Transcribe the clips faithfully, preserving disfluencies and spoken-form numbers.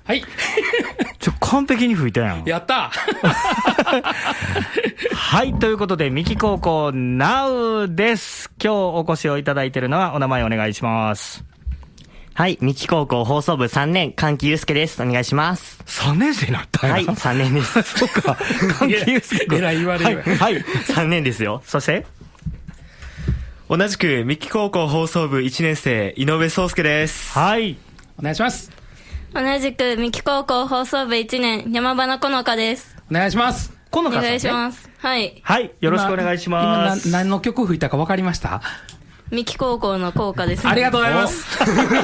はいちょ完璧に吹いたやん。 やったはい、ということで三木高校ナウです。今日お越しをいただいているのはお名前お願いします。 はい、三木高校放送部さんねん、神木祐介です。お願いします。 さんねん生になったんや。 はい、さんねんです。 そうか、神木祐介君。 えらい言われる。 はい、はい、 さんねんですよ。 そして同じく三木高校放送部いちねん生、井上壮介です。 はい、 お願いします。 同じく三木高校放送部いちねん、山花好花です。 お願いします。 好花さん、ね、 お願いします。はい。 はい、よろしくお願いします。 今、今何の曲吹いたか分かりました？ 三木高校の校歌です、ね。 ありがとうございます。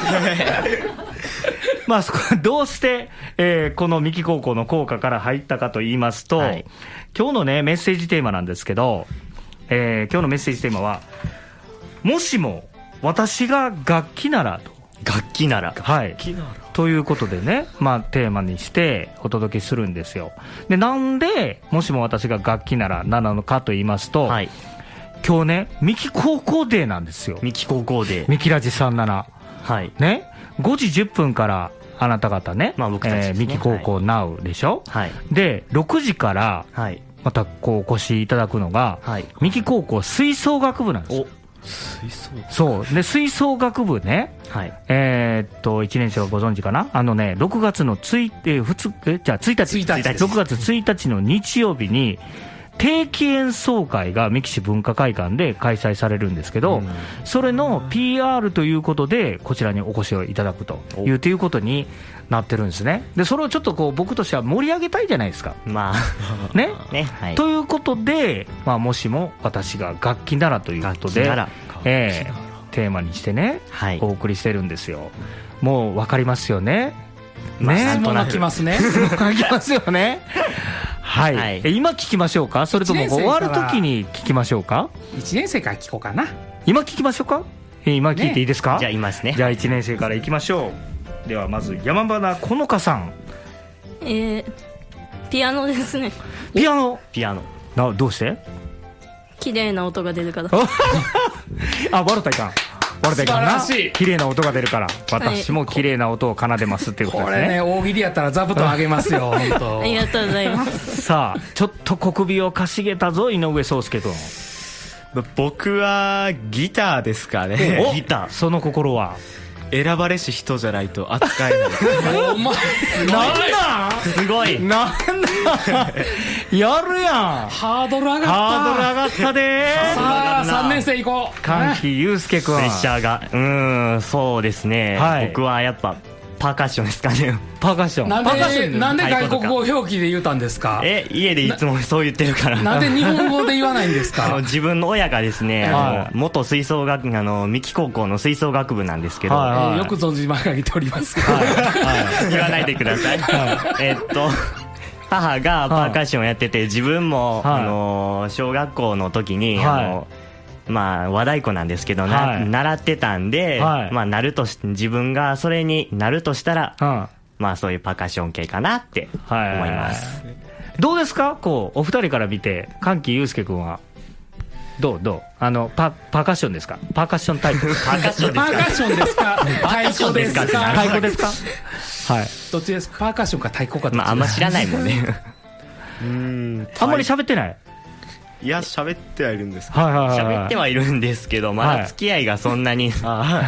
まあ、そこどうして、えー、この三木高校の校歌から入ったかと言いますと、はい、今日のねメッセージテーマなんですけど、えー、今日のメッセージテーマはもしも私が楽器ならと。 楽器なら、 はい、ということでね、まあ、テーマにしてお届けするんですよ。で、なんでもしも私が楽器ならなのかと言いますと、はい、今日ね三木高校デーなんですよ。 三木高校デー、 三木ラジさんじゅうなな、 はいね、ごじじゅっぷんからあなた方ね、 まあ僕たちですね、 えー、三木高校ナウでしょ、 はい、 でろくじからまたこうお越しいただくのが、はい、三木高校吹奏楽部なんですよ。 吹奏楽部、 そうで、吹奏楽部ね、はい、えー、っといちねん生はご存知かな、あのねろくがつのつい、えー、ふつえじゃあついたちろくがつついたちの日曜日に定期演奏会が三木市文化会館で開催されるんですけど、うん、それの ピーアール ということでこちらにお越しをいただくというということになってるんですね。でそれをちょっとこう僕としては盛り上げたいじゃないですか、まあねね、はい、ということで、まあ、もしも私が楽器ならということで、えー、テーマにしてね、はい、お送りしてるんですよ。もう分かりますよね。 ね、なんとなくきますね。 書きますよね。はい、はい、え今聞きましょうか、それとも終わるときに聞きましょうか。 いちねん生から聞こうかな。 今聞きましょうか。今聞いていいですか、ね、 じゃあいますね。 じゃあいちねん生からいきましょう。ではまず山花好花さん。 えー、ピアノですね。 ピアノ。 ピアノな、どうして綺麗な音が出るから。 あ、笑ったいかん、笑ったいかんな。 素晴らしい、 綺麗な音が出るから私も綺麗な音を奏でますっていうことですね。 これね、大喜利やったら座布団あげますよ。本当ありがとうございます。 さあちょっと小首をかしげたぞ井上壮介君。 僕はギターですかね。 ギター、その心は選ばれし人じゃないと扱えない。 お前すごい、なんだやるやん。 ハードル上がった、 ハードル上がったで。 さあさんねん生行こう。 神木祐介君、 プレッシャーが、うーん、そうですね、はい、僕はやっぱパーカッションですかね。 パーカッション。 なんでなんで外国語表記で言うたんですか。 え、家でいつもそう言ってるから。 なんで日本語で言わないんですか。 あの自分の親がですね、あの元吹奏楽、あの三木高校の吹奏楽部なんですけど、 はいはい、よく存じまかげております。 はいはい、言わないでください。はい、えっと母がパーカッションをやってて、自分も、はい、あの小学校の時に、はい、あのまあ、和太鼓なんですけど、はい、習ってたんで、はい、まあ、なるとし自分がそれになるとしたら、はい、まあ、そういうパーカッション系かなって思います。はい、 どうですか、こうお二人から見て神木祐介君はどうどうあの パ, パーカッションですか、パーカッションタイプ。 パーカッションですか、 パーカッションですか、太鼓ですか、 太鼓ですか。はい、 どっちですか、パーカッションか太鼓か。 まあ、あんま知らないもんね。 うーん、 あんまり喋ってない。 いや、喋ってはいるんですけど、はいはいはいはい、 喋ってはいるんですけど、まだ付き合いがそんなに、 はい、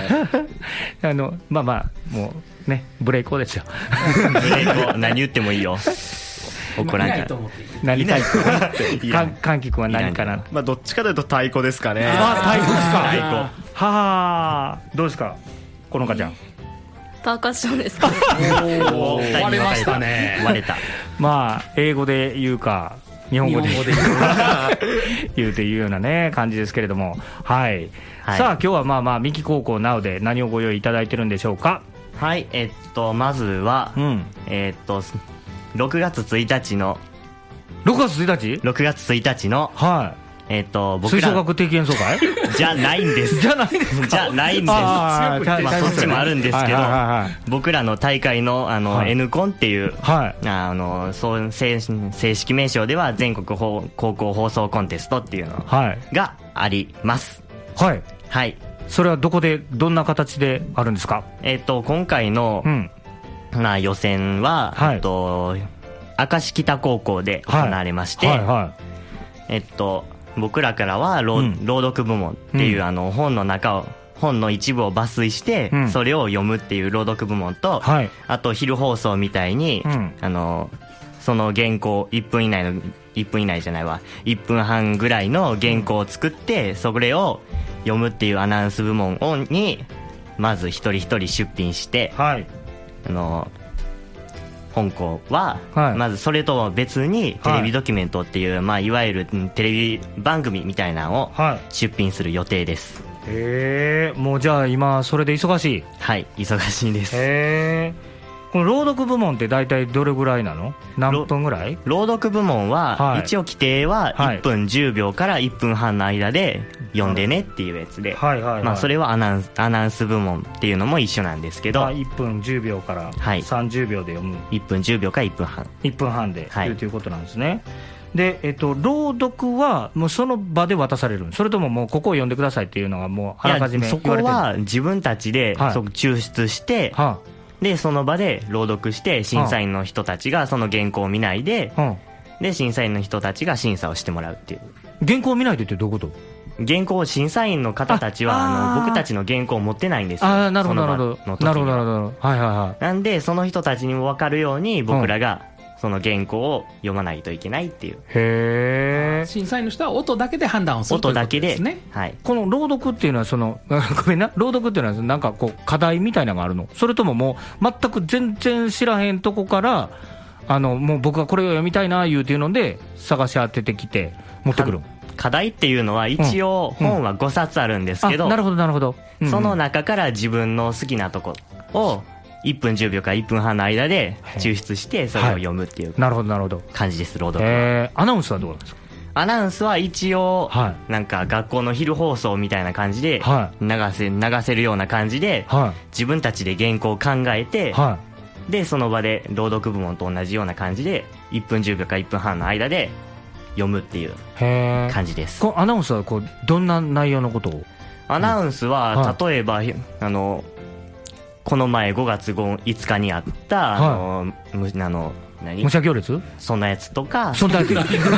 あのまあまあもうね、ブレイコーですよ。 ブレイコー、何言ってもいいよ。怒らんから。 何タイプ。神木君は何かな。 まあどっちかというと太鼓ですかね。 あ、太鼓ですか。太鼓。はあ、どうですか、このかちゃん。 パーカッションですか。 おー、割れましたね。 割れた。 まあ英語で言うか日本語で言うというようなね感じですけれども、はい、はい、さあ今日はまあまあ三木高校ナウで何をご用意いただいてるんでしょうか。 はい、えっとまずは、うん、えっとろくがつついたちのろくがつついたちろくがつついたちの、 はい、 えっと僕ら吹奏楽定期演奏会じゃないんです。 じゃないですか。 じゃないんです。あ、まあ、そっちもあるんですけど、僕らの大会のあの、はい、N コンっていう、はい、あのそう正正式名称では全国高校放送コンテストっていうのがあります。 はい、 はい、 それはどこでどんな形であるんですか。 えっと今回の、うん、 まあ予選は、 はいえっと明石北高校で行われまして、 はいはえっと僕らからは朗,、 うん朗読部門っていう、 うんあの本の中を本の一部を抜粋して、 うんそれを読むっていう朗読部門と、 はいあと昼放送みたいに、 うんあのその原稿いっぷん以内のいっぷん以内じゃないわいっぷんはんぐらいの原稿を作ってそれを読むっていうアナウンス部門をにまず一人一人出品してはいあの本校は、 はいまずそれとは別にテレビドキュメントっていう、いまあ、いわゆるうんテレビ番組みたいなのをはい出品する予定です。 へえ、もうじゃあ今それで忙しい。 はい忙しいです。 へえ。この朗読部門って大体どれぐらいなの？何分ぐらい？ 朗読部門は、 はい一応規定ははいいっぷんじゅうびょうからいっぷんはんの間で読んでねっていうやつで、 はいはいはい。 まあ、それはアナウンスアナウンス部門っていうのも一緒なんですけど、 あいっぷんじゅうびょうからはいさんじゅうびょうで読む、 いっぷんじゅうびょうからいっぷんはん。 いっぷんはんではい言うということなんですね。で、えっと、朗読はもうその場で渡される、それとももうここを読んでくださいっていうのがもうあらかじめいやそこ言われてる？ は自分たちで、 はいそこ抽出して、 はでその場で朗読して審査員の人たちがその原稿を見ないで、 あ、うんで審査員の人たちが審査をしてもらうっていう。 原稿を見ないでってどういうこと？ 原稿審査員の方たちはああーあの僕たちの原稿を持ってないんですよ。 ああ、なるほどなるほどその場の時にはなるほどなるほど、はいはいはい。 なんでその人たちにも分かるように僕らがその原稿を読まないといけないっていう、 へえ。 審査員の人は音だけで判断をするということ音だけでですね。 はい、 この朗読っていうのはそのごめんな、朗読っていうのはなんかこう課題みたいなのがあるの？それとももう全く全然知らへんとこからあのもう僕はこれを読みたいないうていうので探し当ててきて持ってくる？ 課題っていうのは一応本はごさつあるんですけど、 あ、なるほどなるほど、うんうんその中から自分の好きなとこをいっぷんじゅうびょうからいっぷんはんの間で抽出してそれを読むっていうなるほどなるほど。 感じです朗読は。 えー、アナウンスはどうなんですか？ アナウンスは一応はなんか学校の昼放送みたいな感じでは流せ流せるような感じでは自分たちで原稿を考えていはでその場で朗読部門と同じような感じでいっぷんじゅうびょうからいっぷんはんの間で読むっていうい。へえ。 感じです。 このアナウンスはこうどんな内容のことを？ アナウンスはは例えばあのこの前ごがついつかにあったあのむあの何武者行列？ そんなやつとかそんなやつ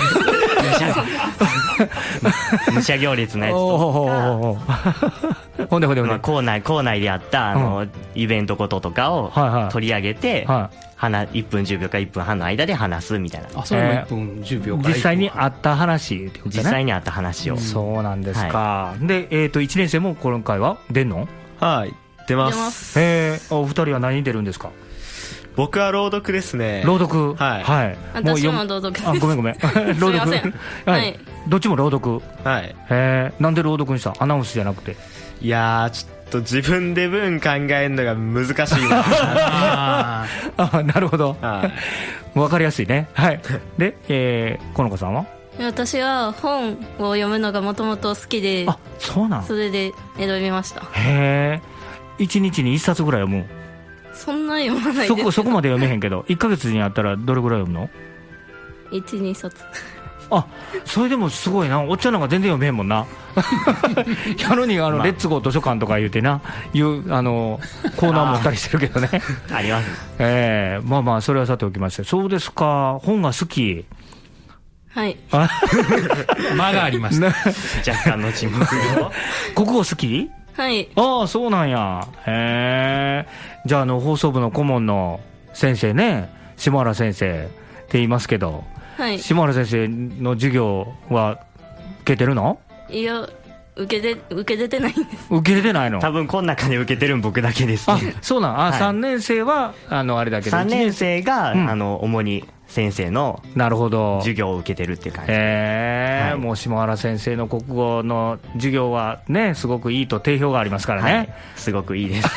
武者行列のやつおとおほんでほんでほんか、まあ、 で、 校内校内であったあの、イベントこととかをはいはい取り上げて、 はい話いっぷんじゅうびょうからいっぷんはんの間で話すみたいなあ、それもいっぷんじゅうびょうから実際にいっぷんはんあった話ってことね。 実際にあった話を、 そうなんですか。で、えっといちねん生も今回は出んの？ はい出ま出ますす。 へえ。お二人は何に出るんですか？ 僕は朗読ですね。 朗読。 はいはい。 私読むも朗読ですあ、ごめんごめん。朗読。 すいませんははいい。 どっちも朗読。 はいへえ。なんで朗読にした？アナウンスじゃなくて。 いやーちょっと自分で文考えるのが難しいなああ、なるほど。 はいわかりやすいね。はい。で、えー、この子さんは？ 私は本を読むのがもともと好きであ、そうなん。 それで選びました。 へえ。一日に一冊ぐらい読む？ そんな読まないですそこ、そこまで読めへんけど、いっかげつにあったらどれぐらい読むの？ いち、にさつあ、それでもすごいな。おっちゃんなんか全然読めへんもんな。やのに、あの、 まあレッツゴー図書館とか言うてな、いう、あの、コーナー持ったりしてるけどね。 ありますええまあまあ、それはさておきまして。そうですか。本が好き。 はいあー間がありました。 な若干の沈黙を国語好き？ はいああ、そうなんや。へえ。じゃあ、あの、放送部の顧問の先生ね、下原先生って言いますけど、 はい下原先生の授業は受けてるの？ いや受けて受け出てないんです受けれてないの？ 多分この中で受けてるん僕だけですあね、 そうなん。あ、 はいさんねん生は、あの、あれだけど。 さんねん生が、 うんあの主に先生のなるほど。 授業を受けてるっていう感じ、 へえ、 はいもう下原先生の国語の授業はね、すごくいいと定評がありますからね。 はい、すごくいいです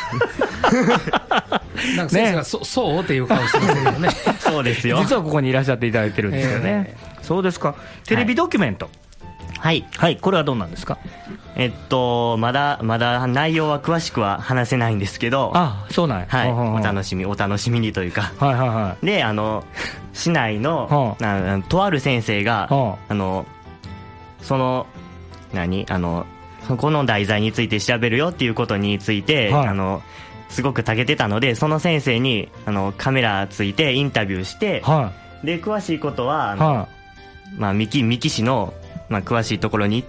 なんか先生がそそうっていう顔してますけどね。 そうですよ実はここにいらっしゃっていただいてるんですよね。そうですか。テレビドキュメント。 はいはい、これはどうなんですか？ えっとまだまだ内容は詳しくは話せないんですけど、 あ、そうなんや。 はい、 ほうほうほうお楽しみお楽しみにというかはいはいはであの市内のはあなとある先生がはあのその何あのこの題材について調べるよっていうことについて、 はいあのすごく長けてたので、その先生にあのカメラついてインタビューして、 はで詳しいことはあい。 の、 はまあ、三木三木市の、まあ、詳しいところに行って、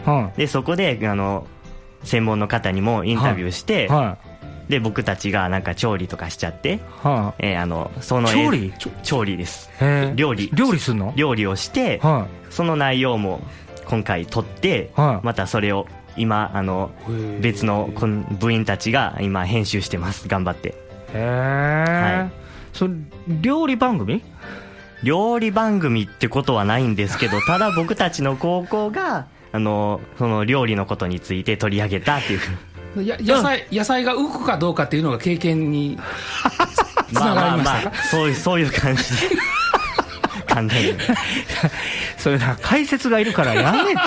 はでそこであの専門の方にもインタビューして、 い。はで僕たちがなんか調理とかしちゃって、 い。はえーあのその調理ちょ調理ですい。へー料理料理すんの？ 料理をして、 はその内容も今回撮って、 はいまたそれを今あの別のこん部員たちが今編集してます、頑張って。 い。へえ。 はいそれ料理番組？ 料理番組ってことはないんですけど、ただ僕たちの高校があのその料理のことについて取り上げたっていうや野菜野菜が浮くかどうかっていうのが経験につながりましたか？ そういうそういう感じで簡単にそれな解説がいるからやめって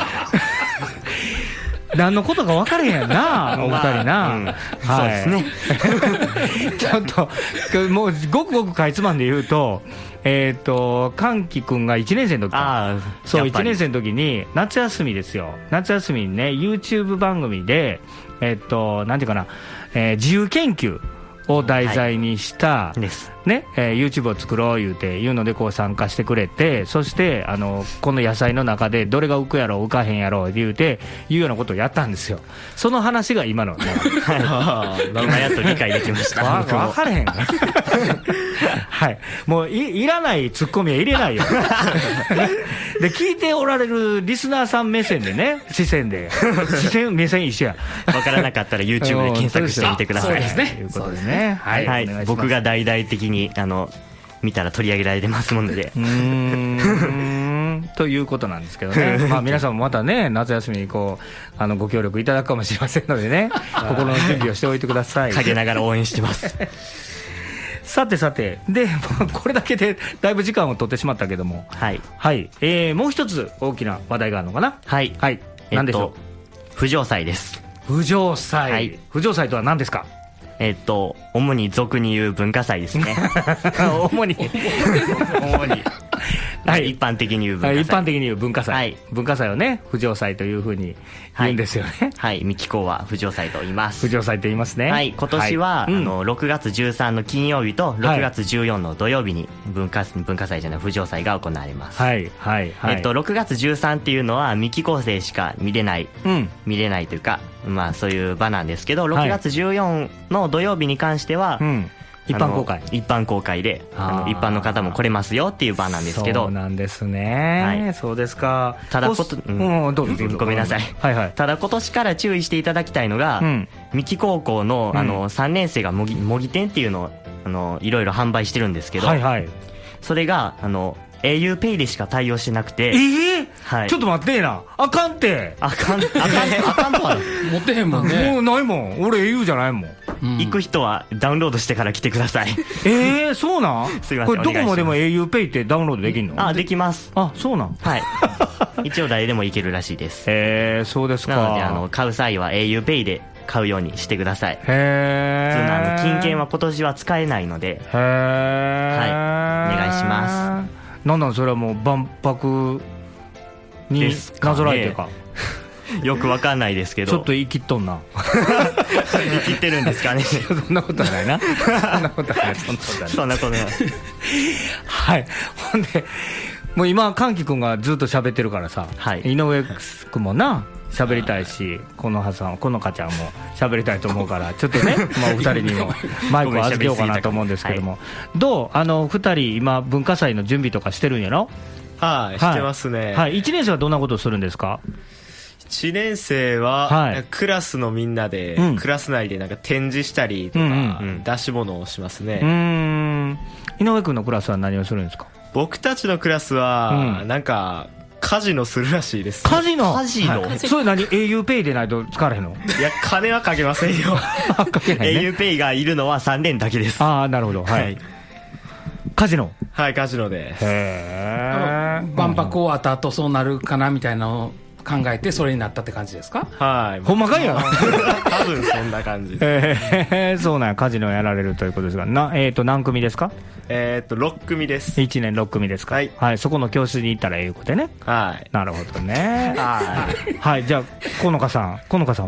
何のことか分からへんやんな、お二人な、 まあうんはい、 そうですねちょっともうごくごくかいつまんで言うと、えっ、ー、と歓喜くんがいちねん生の時か、 ああそういちやっぱりねん生の時に夏休みですよ、夏休みにね YouTube 番組でえっ、ー、となんていうかな、えー、自由研究を題材にした、 ですねえー、YouTube を作ろう言うていうのでこう参加してくれて、そしてあのこの野菜の中でどれが浮くやろ浮かへんやろ言うていうようなことをやったんですよ。その話が今のね今やっと理解できました。 わ僕も分かれへんはい、もう い, いらないツッコミは入れないよで聞いておられるリスナーさん目線でね、視線で視線目線一緒やわからなかったら YouTube で検索してみてください。 そうですねということでね、はい、 はいお願いします。 僕が大々的にあの見たら取り上げられてますもので。 うーんということなんですけどね、まあ、皆さんもまたね夏休みにこうあのご協力いただくかもしれませんのでね心の準備をしておいてください。 陰ながら応援してますさてさてでこれだけでだいぶ時間を取ってしまったけども、 はいはい、えー、もう一つ大きな話題があるのかな。 はい、 はい、何でしょう。 えっと不浄祭です。 不浄祭、 はい不浄祭とは何ですか？ えっと主に俗に言う文化祭ですね主に主にはい一般的に言う文化祭、 一般的に言う文化祭、 はい文化祭をね不浄祭というふうに言うんですよね。 はい三木校は不浄祭と言います。 不浄祭と言いますね。 はい今年は、 はいうんあのろくがつじゅうさんの金曜日とろくがつじゅうよっかの土曜日に文化文化祭じゃない不浄祭が行われます。 はいはいはい。 えっと、ろくがつじゅうさんっていうのは三木校生しか見れない、 うん見れないというか、まあ、そういう場なんですけど、ろくがつじゅうよっかの土曜日に関しては、 うん一般公開あの一般公開であのあー一般の方も来れますよっていう場なんですけど、 そうなんですね、 はいそうですか。 ただこことうんうん、どうぞどうぞごめんなさいはいはい。 ただ今年から注意していただきたいのが、 うん三木高校のあうのさんねん生が模擬模擬店っていうのをあのいろいろ販売してるんですけど、 はいはい。 それがあの auPay でしか対応してなくて、 えーはいちょっと待ってえな、あかんってあかんあかんあかんとは持ってへんもんね。 もうないもん、俺 au じゃないもん。 うん行く人はダウンロードしてから来てくださいえー、そうなんすいませんこれどこまでもお auPay ってダウンロードできんの？ あできますあ、そうなんはい一応誰でも行けるらしいです。 えー、そうですか。 なのであの買う際は auPay で買うようにしてください。 へー普通のあの金券は今年は使えないので、 へーはいお願いしまなんなんそれはもう万博にですかねなぞらえてか、 よくわかんないですけどちょっと言い切っとんな生きてるんですかねそんなことはないなそんなことはないそんなことはないそんなことないはいほんでもう今歓喜君がずっと喋ってるからさ、 はい井上君もな喋りたいし、このはさんこのかちゃんも喋りたいと思うからちょっとね、まあ、お二人にもマイクを預けようかなと思うんですけども、どうあの二人今文化祭の準備とかしてるんやろ？ はい、してますね。 はい、いちねん生はどんなことをするんですか？ いちねん生は、 はいなんかクラスのみんなで、 うんクラス内でなんか展示したりとか、 うんうんうん出し物をしますね。 うーん井上君のクラスは何をするんですか？ 僕たちのクラスは、 うんなんかカジノするらしいです。 カジノカジノはいそれ何 auPay でないと使われへんの？ いや、金はかけませんよ。 あかけないね auPay がいるのはさんねんだけです。 ああなるほど、はいはいカジノはい、カジノで。 へえ万博終わった後そうなるかなみたいなのを考えてそれになったって感じですか？ はい。 ほんまかいや多分そんな感じで。 えー、そうなんやカジノをやられるということですがな、えー、と何組ですか？ えーっと、ろっ組です。 いちねんろっ組ですか？ はいそこの教室に行ったらええいうことでね。 はい。 なるほどねははいじゃあ好花さん好花さんは？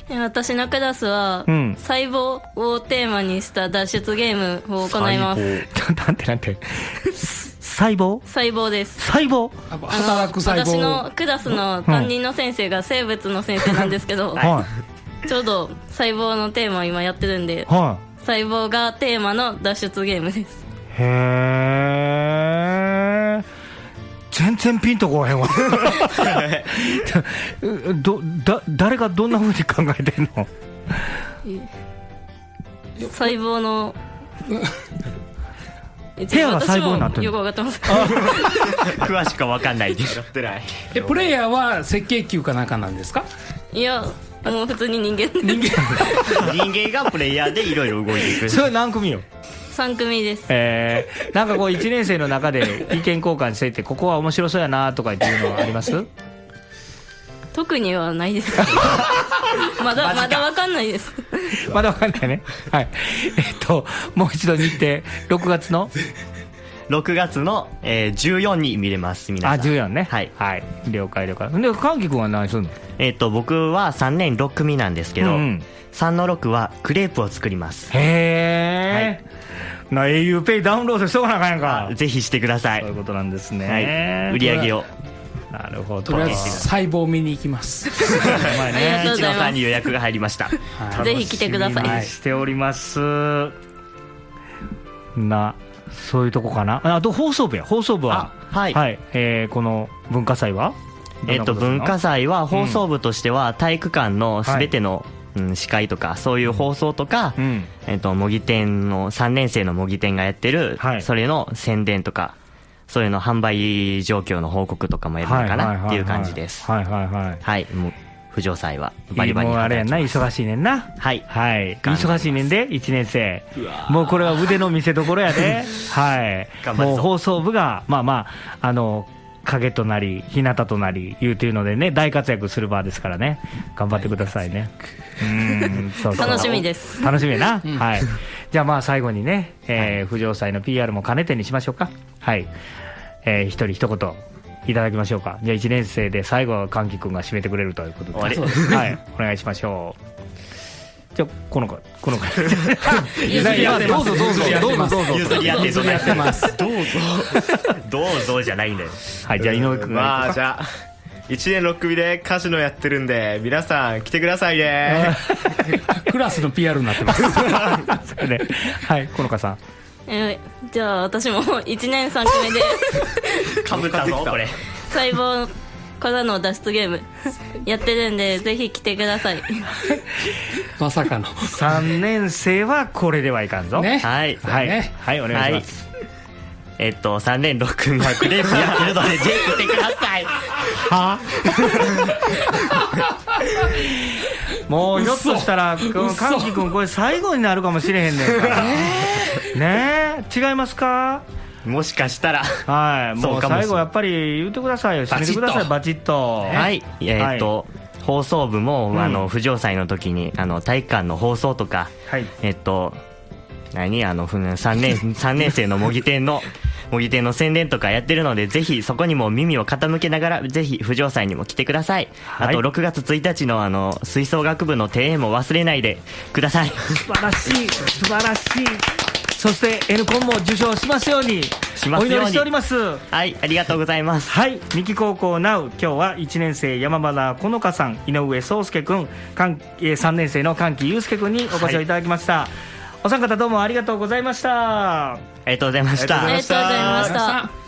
私のクラスは、うん、細胞をテーマにした脱出ゲームを行います。 なんてなんて細胞細胞です。 細胞働く細胞。 私のクラスの担任の先生が生物の先生なんですけど、はい、ちょうど細胞のテーマを今やってるんで、はい、細胞がテーマの脱出ゲームです。 へー、全然ピンとこへんわどだ誰がどんな風に考えてんの？ 細胞の部屋が細胞になってる。 よく分かってます。 詳しくは分かんないです。 えプレイヤーは赤血球かなんかなんですか？ いやもう普通に人間人間人間がプレイヤーでいろいろ動いていく。 それ何組よ？ さん組です。 えー、なんかこういちねん生の中で意見交換していてここは面白そうやなとかっていうのはあります？ 特にはないですまだまだ分かんないですまだ分かんないね。はい。えっともう一度日程ろくがつのろくがつの、えー、じゅうよっかに見れます。皆さん。 あ、じゅうよっかね。 はい、 はい、了解了解。でかんき君は何するの？ えっと僕はさんねんろく組なんですけど、うん、さんのろくはクレープを作ります。 へえ、はい、な エーユー ペイダウンロードしとかなあかんやんか。 ぜひしてください。 そういうことなんですね、 はい、売り上げを。 なるほど。 とりあえず細胞見に行きますありがとうございます。 一野さんに予約が入りましたぜひ来てください。 楽しみにしております。なそういうとこかな。あと放送部や放送部ははい、はい、えー、この文化祭はえっと文化祭は放送部としては体育館のすべての、はい、うん、司会とかそういう放送とか、うん、えっと模擬店のさんねん生の模擬店がやってる、はい、それの宣伝とかそういうの販売状況の報告とかもやるのかなっていう感じです。 はいはいはい。 はい、もう不条祭はバリバリもうあれやんな、忙しいねんな。 はいはい、忙しいねんでいちねん生。もうこれは腕の見せ所やではいもう放送部がまあまああの影となり日向となり言うというのでね大活躍する場ですからね頑張ってくださいね。うんそうそう楽しみです。 楽しみやな、うん、はい。じゃあまあ最後にね、えー、不条祭の ピーアール も兼ねてにしましょうか。はい、えー、一人一言いただきましょうか。じゃあいちねん生で最後はかんき君が締めてくれるということで、はい、お願いしましょう。じゃあこの子この子譲り合ってます。 どうぞどうぞどうぞどうぞ譲り合って譲り合ってます。 どうぞどうぞじゃないんだよ。 はい、じゃあ井上君がまあじゃあいちねんろく組でカジノやってるんで皆さん来てくださいねクラスの ピーアール になってますそれではいこの子さん、 えー、じゃあ私もいちねんさん組でかぶったぞこれ細胞からの脱出ゲームやってるんでぜひ来てくださいまさかのさんねん生はこれではいかんぞ、 ね、はいはい、ね、はい、お願いします、 はい、えっとさんねんろく組がクレープやってるのでぜひ来てくださいはもうひょっとしたらかんき君これ最後になるかもしれへんねんからねえ違いますか。 もしかしたらはいもう最後やっぱり言ってくださいよ。締めてくださいバチッと。 はいえー、っと、はい、放送部も、うん、あの不条祭の時にあの体育館の放送とか、はい、えー、っと何あのさんねんさんねん生の模擬店の模擬店の宣伝とかやってるのでぜひそこにも耳を傾けながらぜひ不条祭にも来てください、はい、あとろくがつついたちのあの吹奏楽部の庭園も忘れないでください。 素晴らしい素晴らしい。そして N コンも受賞しますようにしますようにお祈りしております。 はいありがとうございます。 はい三木高校ナウ今日はいちねん生山花好花さん井上壮介君さんねん生の神木祐介君にお越しをいただきました、はい、お三方どうもありがとうございました。 ありがとうございました。 ありがとうございました。